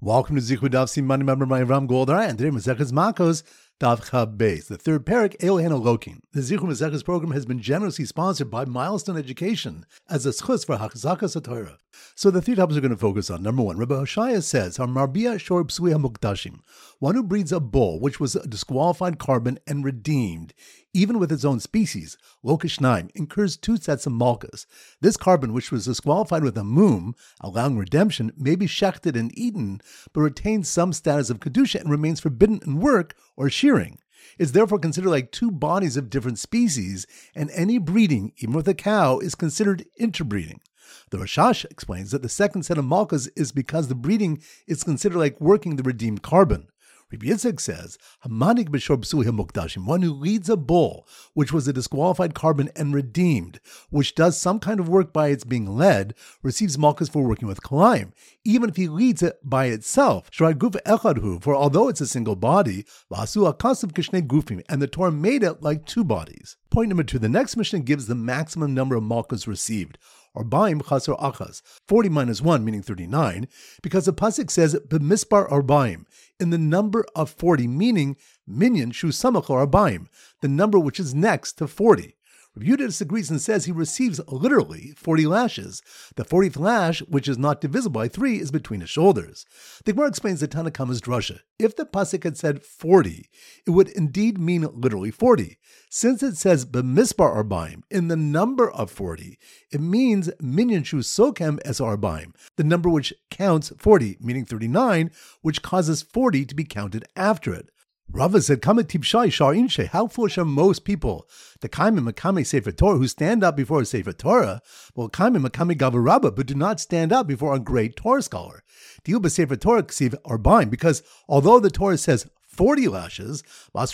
Welcome to Zichud Daf Siman member my Ram Goldar, and today Maseches Makos Daf Chab Beis, the third parak Elohen Elokim. The Zichud Maseches program has been generously sponsored by Milestone Education as a schus for Hachzakas HaTorah. So the three topics we're going to focus on. Number one, Rabbi Hoshaya says, "Hamarbia shor psui hamukdashim," one who breeds a bull which was a disqualified carbon and redeemed, even with its own species, Lokishnaim, incurs two sets of malchus. This carbon, which was disqualified with a mum, allowing redemption, may be shechted and eaten, but retains some status of kedusha and remains forbidden in work or shearing. It's therefore considered like two bodies of different species, and any breeding, even with a cow, is considered interbreeding. The Rashash explains that the second set of malchus is because the breeding is considered like working the redeemed carbon. Rabbi Yitzchak says, "Hamanik b'shor psui hamukdashim," one who leads a bull, which was a disqualified carbon and redeemed, which does some kind of work by its being led, receives malchus for working with kalayim, even if he leads it by itself. Sh'rad guf echadhu, for although it's a single body, v'asu akasav kishnei gufim, and the Torah made it like two bodies. Point number two, the next Mishnah gives the maximum number of malchus received. Arbaim chasar achas, 40 minus 1, meaning 39, because the pasuk says b'mispar arbaim, in the number of 40, meaning minyan shu samach arbaim, the number which is next to 40. Rabbi Yehuda disagrees and says he receives literally 40 lashes. The 40th lash, which is not divisible by 3, is between his shoulders. The Gemara explains the Tanna Kama's drasha. If the pasuk had said 40, it would indeed mean literally 40. Since it says b'mispar arbaim, in the number of 40, it means minyan shu sokem es arbaim, the number which counts 40, meaning 39, which causes 40 to be counted after it. Rava said, how foolish are most people, the Kaimim Makame Sefer Torah, who stand up before a Sefer Torah, well, Kaimim Makame Gavarabba, but do not stand up before a great Torah scholar. Diuba Sefer Torah Ksiv Arbaim, because although the Torah says 40 lashes,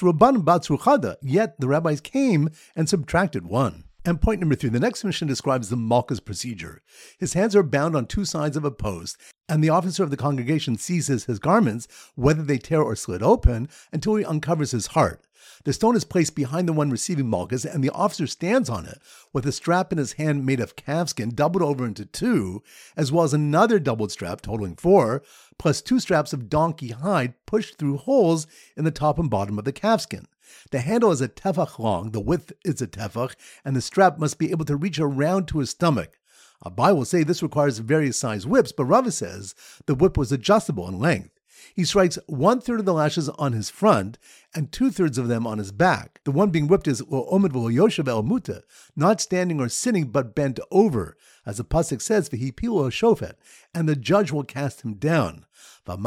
yet the rabbis came and subtracted 1. And point number 3, the next mission describes the malchus procedure. His hands are bound on two sides of a post, and the officer of the congregation seizes his garments, whether they tear or slit open, until he uncovers his heart. The stone is placed behind the one receiving malchus, and the officer stands on it, with a strap in his hand made of calfskin doubled over into 2, as well as another doubled strap totaling 4, plus 2 straps of donkey hide pushed through holes in the top and bottom of the calfskin. The handle is a tefach long, the width is a tefach, and the strap must be able to reach around to his stomach. Abai will say this requires various size whips, but Rava says the whip was adjustable in length. He strikes 1/3 of the lashes on his front and 2/3 of them on his back. The one being whipped is lo omid v'lo yoshev el muta, not standing or sitting but bent over, as the pasuk says, v'hi pilu shofet, and the judge will cast him down. And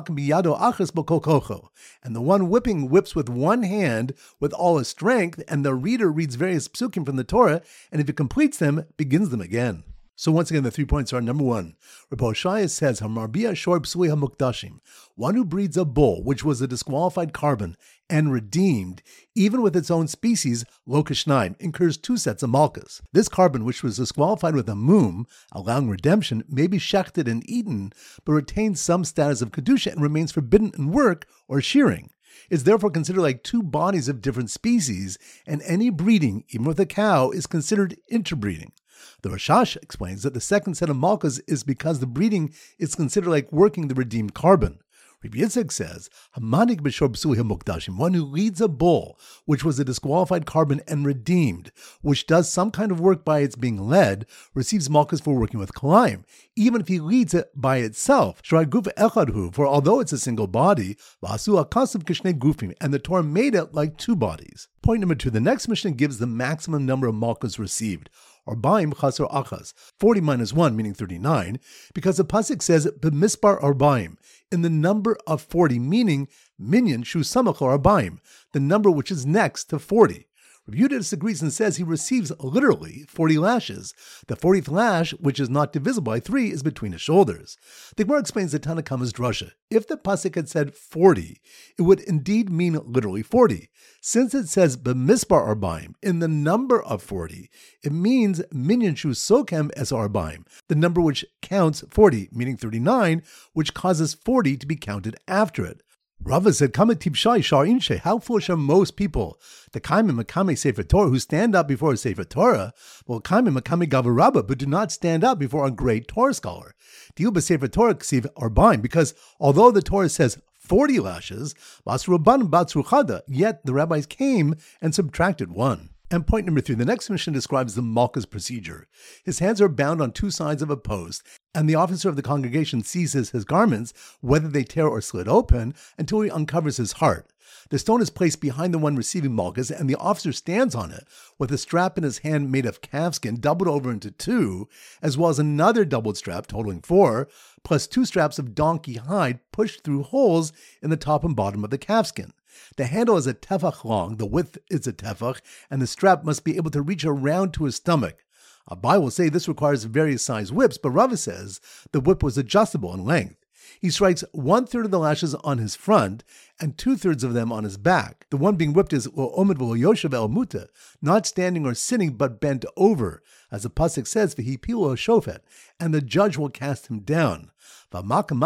the one whipping whips with one hand with all his strength, and the reader reads various psukim from the Torah, and if he completes them, begins them again. So once again, the 3 points are: number 1, Rabbi Hoshaya says, "Hamarbia shor psui hamukdashim," one who breeds a bull, which was a disqualified carbon and redeemed, even with its own species, Lokishnaim, incurs 2 sets of malchus. This carbon, which was disqualified with a mum, allowing redemption, may be shechted and eaten, but retains some status of kedusha and remains forbidden in work or shearing. It's therefore considered like two bodies of different species, and any breeding, even with a cow, is considered interbreeding. The Rashash explains that the second set of malchus is because the breeding is considered like working the redeemed carbon. Rabbi Yitzchak says, "Hamanik b'shor psui hamukdashim," one who leads a bull, which was a disqualified carbon and redeemed, which does some kind of work by its being led, receives malchus for working with kalayim, even if he leads it by itself. Sh'rad guf echadhu, for although it's a single body, v'asu akasav kishnei gufim, and the Torah made it like two bodies. Point number 2, the next Mishnah gives the maximum number of malchus received. Arbaim chasar achas, 40 minus 1, meaning 39, because the pasuk says b'mispar arbaim, in the number of 40, meaning minyan shu samach arbaim, the number which is next to 40. Rabbi Yehuda disagrees and says he receives literally 40 lashes. The 40th lash, which is not divisible by 3, is between his shoulders. The Gemara explains the Tanna Kama's drasha. If the pasuk had said 40, it would indeed mean literally 40. Since it says b'mispar arbaim, in the number of 40, it means minyan shu sokem es arbaim, the number which counts 40, meaning 39, which causes 40 to be counted after it. Rava said, how foolish are most people? The Kaimim Makame Sefer Torah, who stand up before a Sefer Torah, well, Kaimim Makame Gavar Rabba, but do not stand up before a great Torah scholar. Diu Sefer Torah Ksiv Arbaim, because although the Torah says 40 lashes, yet the rabbis came and subtracted one. And point number 3, the next mission describes the Malka's procedure. His hands are bound on two sides of a post, and the officer of the congregation seizes his garments, whether they tear or slit open, until he uncovers his heart. The stone is placed behind the one receiving Malkas, and the officer stands on it with a strap in his hand made of calfskin doubled over into 2, as well as another doubled strap totaling 4, plus 2 straps of donkey hide pushed through holes in the top and bottom of the calfskin. The handle is a tefach long, the width is a tefach, and the strap must be able to reach around to his stomach. Abai will say this requires various size whips, but Rava says the whip was adjustable in length. He strikes 1/3 of the lashes on his front and 2/3 of them on his back. The one being whipped is Omid v'lo yoshev el muta, not standing or sitting but bent over, as the pasuk says, v'hi pilu shofet, and the judge will cast him down. And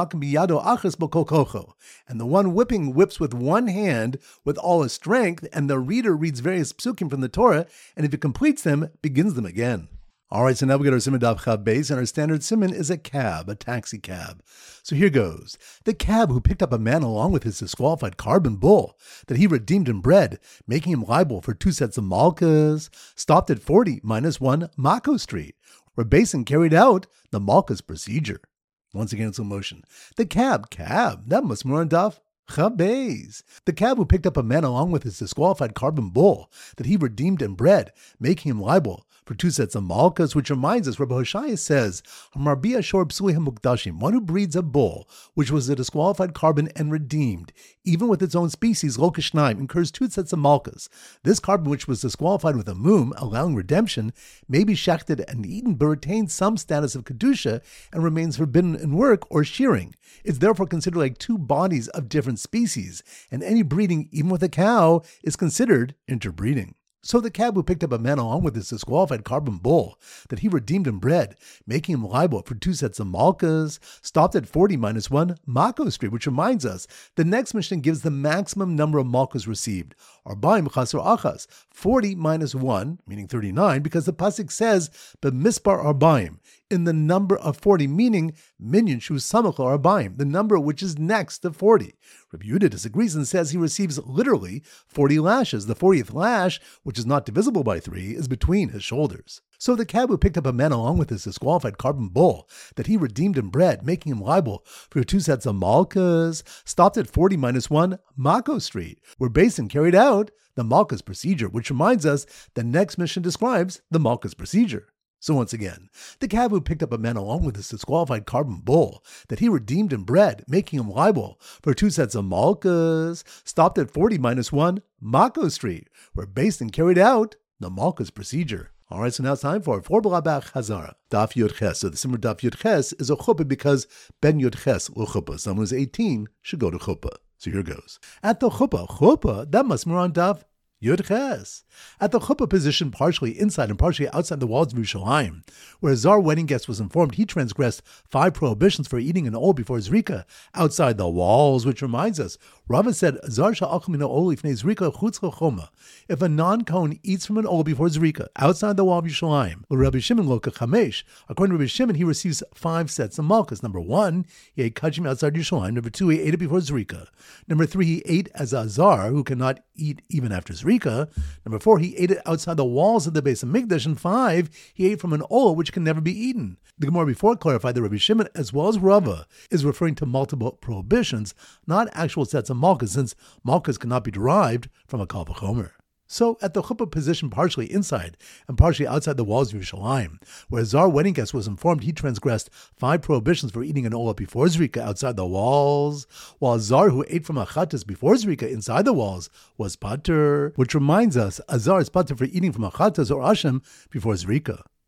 the one whipping whips with one hand with all his strength, and the reader reads various psukim from the Torah, and if he completes them, begins them again. All right, so now we get our Siman Daf Chav Beis, and our standard Siman is a cab, a taxi cab. So here goes. The cab who picked up a man along with his disqualified carbon bull that he redeemed and bred, making him liable for 2 sets of malkas, stopped at 40 minus 1 Mako Street, where Basin carried out the malkas procedure. Once again, it's in motion. The cab, that must be on Daf Chav Beis. The cab who picked up a man along with his disqualified carbon bull that he redeemed and bred, making him liable for 2 sets of malkas, which reminds us, Rabbi Hoshaya says, Hamarbi Ashor Psulim Mukdashim, one who breeds a bull, which was a disqualified carbon and redeemed, even with its own species, Lokashnaim, incurs 2 sets of malkas. This carbon, which was disqualified with a mum, allowing redemption, may be shechted and eaten, but retains some status of kedusha and remains forbidden in work or shearing. It's therefore considered like 2 bodies of different species, and any breeding, even with a cow, is considered interbreeding. So the cab who picked up a man along with his disqualified carbon bull that he redeemed and bred, making him liable for 2 sets of malkas, stopped at 40 minus 1 Mako Street, which reminds us the next mission gives the maximum number of malkas received. Arbaim chasor achas, 40 minus 1, meaning 39, because the pasuk says, b'mispar arbaim, in the number of 40, meaning minyan shu samach arbaim, the number which is next to 40. Rabbi Yehuda disagrees and says he receives literally 40 lashes. The 40th lash, which is not divisible by 3, is between his shoulders. So the cab who picked up a man along with his disqualified carbon bull that he redeemed and bred, making him liable for 2 sets of malkas, stopped at 40 minus 1 Mako Street, where Basin carried out the malkas procedure, which reminds us the next mission describes the malkas procedure. So once again, the cab who picked up a man along with his disqualified carbon bull that he redeemed and bred, making him liable for 2 sets of malkas, stopped at 40 minus 1 Mako Street, where Basin carried out the malkas procedure. All right, so now it's time for Balabach Hazara, Daf Yud Ches. So the Simmer Daf Yud Ches is a chuppah because Ben Yud Ches will chuppah. Someone who's 18 should go to chuppah. So here goes. At the chuppah, that must be on Daf Yud Ches. At the chuppah position, partially inside and partially outside the walls of Yerushalayim, where a Zar wedding guest was informed he transgressed 5 prohibitions for eating an ol before Zrika outside the walls, which reminds us, Rava said, Zar sha'achal min ha'ol lifnei Zrika chutz chachoma. If a non-Kohen eats from an ol before Zrika outside the wall of Yerushalayim, Rabbi Shimon lo kachamesh, according to Rabbi Shimon, he receives 5 sets of malkas. Number 1, he ate kachim outside Yerushalayim. Number 2, he ate it before Zrika. Number 3, he ate as a Zar who cannot eat even after Zrika. Number 4, he ate it outside the walls of the Beis Hamikdash. And 5, he ate from an ol which can never be eaten. The Gemara before clarified that Rabbi Shimon, as well as Rava, is referring to multiple prohibitions, not actual sets of malkas, since malkas cannot be derived from a kal v'chomer. So, at the chuppah position partially inside and partially outside the walls of Yerushalayim, where a Zar wedding guest was informed he transgressed 5 prohibitions for eating an olah before Zrika outside the walls, while a Zar who ate from a chattas before Zrika inside the walls was pater, which reminds us, a Zar is pater for eating from a chattas or ashem before Zrika.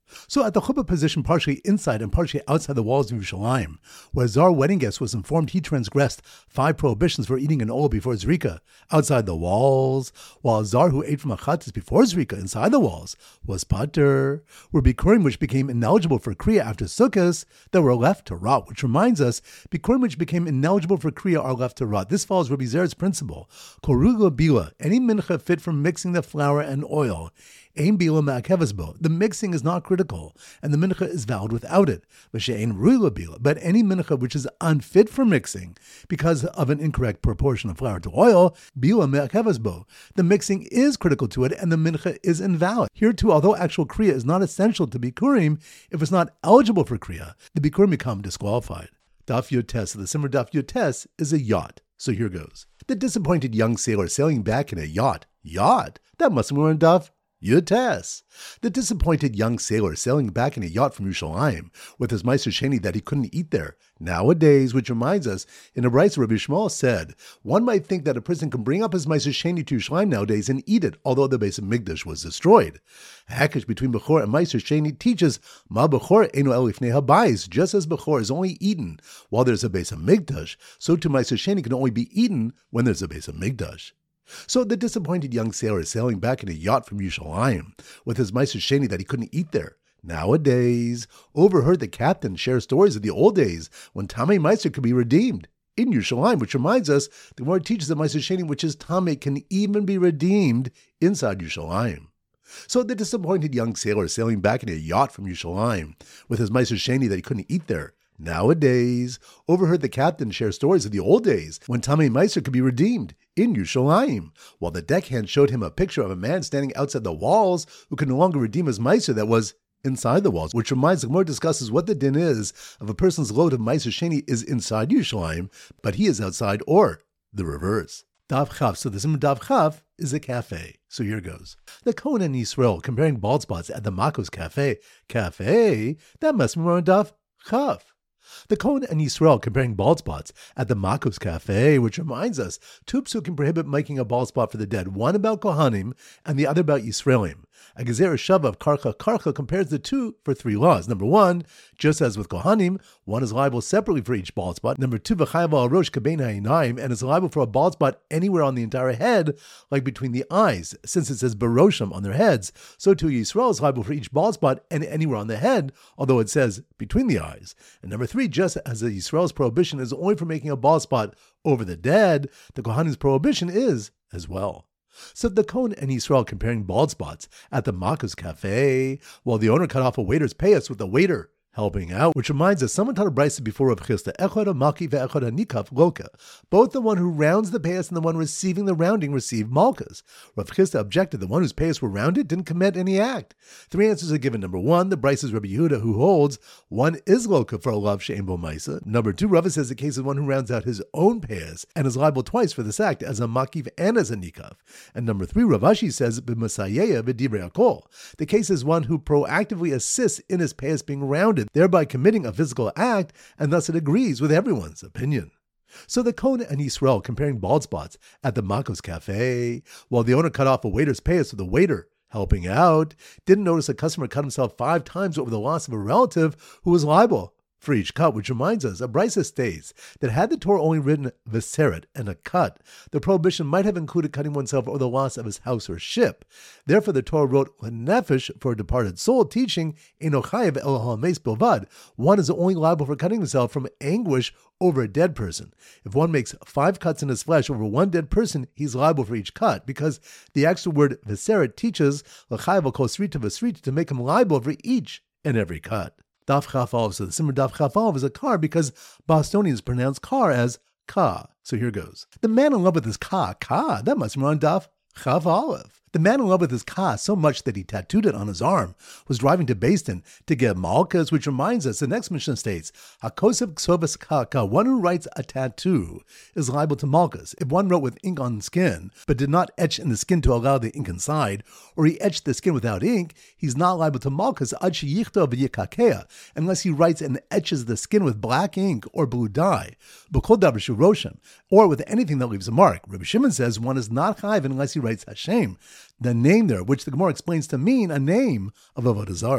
So at the chuppah position partially inside and partially outside the walls of Yerushalayim, where a Zar wedding guest was informed he transgressed 5 prohibitions for eating an oil before Zrika outside the walls, while a Zar who ate from a chattis before Zrika inside the walls was pater, were Bikurim which became ineligible for Kriya after Sukkot that were left to rot, which reminds us, Bikurim which became ineligible for Kriya are left to rot. This follows Rabbi Zer's principle. Korula bila, any mincha fit for mixing the flour and oil, Ein bila ma'akevasbo. The mixing is not critical, and the mincha is valid without it. V'she'ein ruila bila. But any mincha which is unfit for mixing because of an incorrect proportion of flour to oil, bila ma'akevasbo. The mixing is critical to it, and the mincha is invalid. Here too, although actual kriya is not essential to bikurim, if it's not eligible for kriya, the bikurim become disqualified. Daf Yud Tes. So the Simmer Daf Yud Tes is a yacht. So here goes. The disappointed young sailor sailing back in a yacht. Yacht? That must be more in Daf Yud Tes. The disappointed young sailor sailing back in a yacht from Yerushalayim with his Meiser Sheni that he couldn't eat there. Nowadays, which reminds us, in a Brisa Rabbi Shmuel said, one might think that a person can bring up his Meiser Sheni to Yerushalayim nowadays and eat it, although the base of Migdash was destroyed. Hakish between Bechor and Meiser Sheni teaches, Ma Bechor eno el ifnei habayis, just as Bechor is only eaten while there's a base of Migdash, so too Meiser Sheni can only be eaten when there's a base of Migdash. So the disappointed young sailor is sailing back in a yacht from Yerushalayim with his Meiser Sheni that he couldn't eat there. Nowadays, overheard the captain share stories of the old days when Tamei Meiser could be redeemed in Yerushalayim, which reminds us the Gemara teaches that Meiser Sheni, which is Tamei, can even be redeemed inside Yerushalayim. So the disappointed young sailor is sailing back in a yacht from Yerushalayim with his Meiser Sheni that he couldn't eat there. Nowadays, overheard the captain share stories of the old days when Tamei Meiser could be redeemed in Yerushalayim, while the deckhand showed him a picture of a man standing outside the walls who could no longer redeem his Meiser that was inside the walls, which reminds the Gemara discusses what the din is of a person's load of Meiser Sheni is inside Yerushalayim, but he is outside, or the reverse. Daf Chaf. So the Simon Daf Chaf is a cafe. So here goes. The Kohen and Yisrael comparing bald spots at the Makos Cafe. Cafe? That must be more on Daf Chaf. The Kohen and Yisrael comparing bald spots at the Makos Cafe, which reminds us, 2 psukim prohibit making a bald spot for the dead, one about Kohanim and the other about Yisraelim. A Gezer Shava of Karcha compares the two for 3 laws. Number 1, just as with Kohanim, one is liable separately for each bald spot. Number 2, v'chayav al rosh kabein ha'inayim, and is liable for a bald spot anywhere on the entire head, like between the eyes. Since it says baroshim on their heads, so too Yisrael is liable for each bald spot and anywhere on the head, although it says between the eyes. And number 3, just as the Yisrael's prohibition is only for making a bald spot over the dead, the Kohanim's prohibition is as well. So the Kohen and Yisrael comparing bald spots at the Makos Cafe, while the owner cut off a waiter's payas with the waiter helping out, which reminds us, someone taught a brisa before Rav Chisda, Echad HaMaki ve'Echad HaNikaf Loka. Both the one who rounds the payas and the one receiving the rounding receive malkas. Rav Chisda objected the one whose payas were rounded didn't commit any act. 3 answers are given. Number 1, the brisa is Rabbi Yehuda, who holds one is Loka for a love she'ein bo maisa. Number 2, Rava says the case is one who rounds out his own payas and is liable twice for this act, as a makiv and as a nikaf. And number 3, Rav Ashi says b'masayeya v'divrei hakol. The case is one who proactively assists in his payas being rounded, thereby committing a physical act, and thus it agrees with everyone's opinion. So the Kohen and Yisrael comparing bald spots at the Makos Cafe, while the owner cut off a waiter's payas with the waiter helping out, didn't notice a customer cut himself 5 times over the loss of a relative who was liable for each cut, which reminds us, a brisa states that had the Torah only written veseret and a cut, the prohibition might have included cutting oneself or the loss of his house or ship. Therefore, the Torah wrote nefesh for a departed soul, teaching eno chayev el ha'mes bilvad. One is only liable for cutting himself from anguish over a dead person. If one makes 5 cuts in his flesh over one dead person, he's liable for each cut, because the extra word veseret teaches l'chayev al kol srita v'srita to make him liable for each and every cut. Daf Chaf Aleph. So the Simmer Daf Chaf Aleph is a car because Bostonians pronounce car as ka. So here goes. The man in love with his ka, that must be on Daf Chaf Aleph. The man in love with his ka so much that he tattooed it on his arm was driving to Beis-Din to get malkas, which reminds us, the next Mishnah states, Hakosev ksovas ka, one who writes a tattoo is liable to malkas. If one wrote with ink on skin, but did not etch in the skin to allow the ink inside, or he etched the skin without ink, he's not liable to malkas ad sheyichto v'yikakea, unless he writes and etches the skin with black ink or blue dye, b'kol davar shu roshem, or with anything that leaves a mark. Rabbi Shimon says one is not chayiv unless he writes Hashem, the name there, which the Gemara explains to mean a name of Avodah Zarah.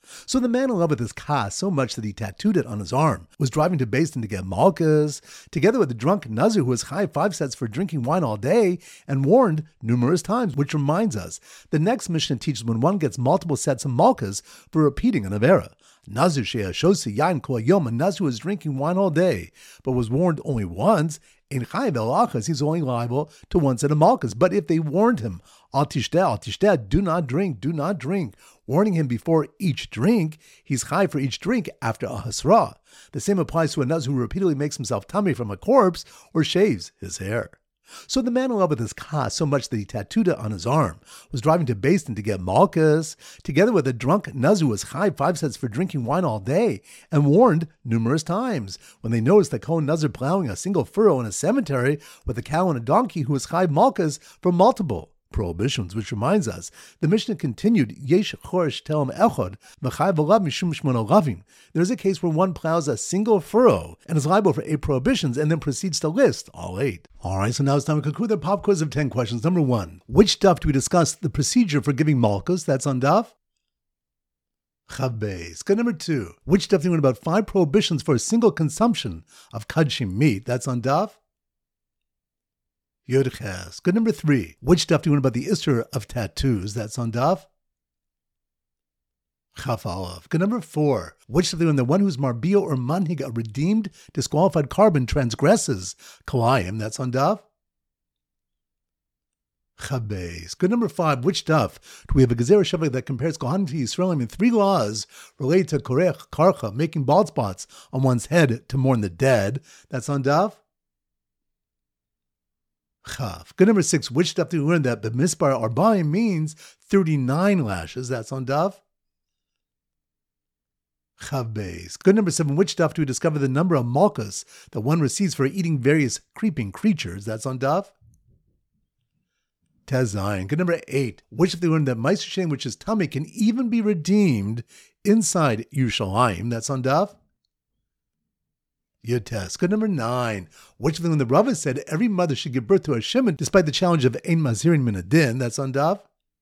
So the man in love with his kas so much that he tattooed it on his arm, was driving to Beis Din to get malchus, together with the drunk Nazir who was chai 5 sets for drinking wine all day, and warned numerous times, which reminds us, the next Mishnah teaches when one gets multiple sets of malchus for repeating an avera. Nazir she'ashosi yain kol yom, a Nazir was drinking wine all day, but was warned only once. In chayiv el achas, he's only liable to one set of malchus. But if they warned him, al tishteh, do not drink, warning him before each drink, he's chayiv for each drink after a hasra. The same applies to a Nazir who repeatedly makes himself tummy from a corpse or shaves his hair. So the man in love with his kas so much that he tattooed it on his arm, was driving to Beis Din to get malchus, together with a drunk Nazir who was chai 5 sets for drinking wine all day, and warned numerous times when they noticed the Kohen Nazir plowing a single furrow in a cemetery with a cow and a donkey who was chai malchus for multiple prohibitions, which reminds us, the Mishnah continued, Yesh chorish telem echad, v'chai v'lav mishum shmona lavim. There's a case where one plows a single furrow and is liable for 8 prohibitions and then proceeds to list all 8. Alright, so now it's time to conclude the pop quiz of 10 questions. Number 1, which daf do we discuss the procedure for giving malchus? That's on daf Chav Beis. Good. Number 2, which daf do we learn about 5 prohibitions for a single consumption of kadshim meat? That's on daf Yud Ches. Good. Number 3, which daf do you learn about the Isser of tattoos? That's on daf Chaf Aleph. Good. Number 4, which daf do you learn that one who's marbio or manhig, a redeemed, disqualified carbon, transgresses kalayim? That's on daf Chav Beis. Good. Number 5, which daf do we have a Gezerah Shavah that compares Kohanim to Yisraelim in 3 laws related to korech, karcha, making bald spots on one's head to mourn the dead? That's on daf Chav. Good. Number 6, which daf do we learn that the mispar arba'im means 39 lashes? That's on daf Chav Beis. Good. Number 7, which daf do we discover the number of malchus that one receives for eating various creeping creatures? That's on daf Tezayin. Good. Number 8, which daf do we learn that Meiser Shem, which is tummy, can even be redeemed inside Yerushalayim? That's on daf Yud Tes. Good. Number 9, which of them the Rava said every mother should give birth to a shimon despite the challenge of Ein Mazirin Min Adin? That's on daf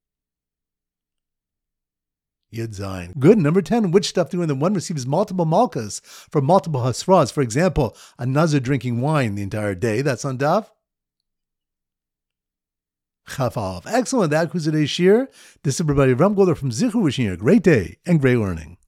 Yud Zayin. Good. Number 10, which daf do we learn that one receives multiple malchus for multiple hasras? For example, a Nazir drinking wine the entire day? That's on daf Chaf Aleph. Excellent. That concludes today's shir. This is everybody Ram Golder from Zichu wishing you a great day and great learning.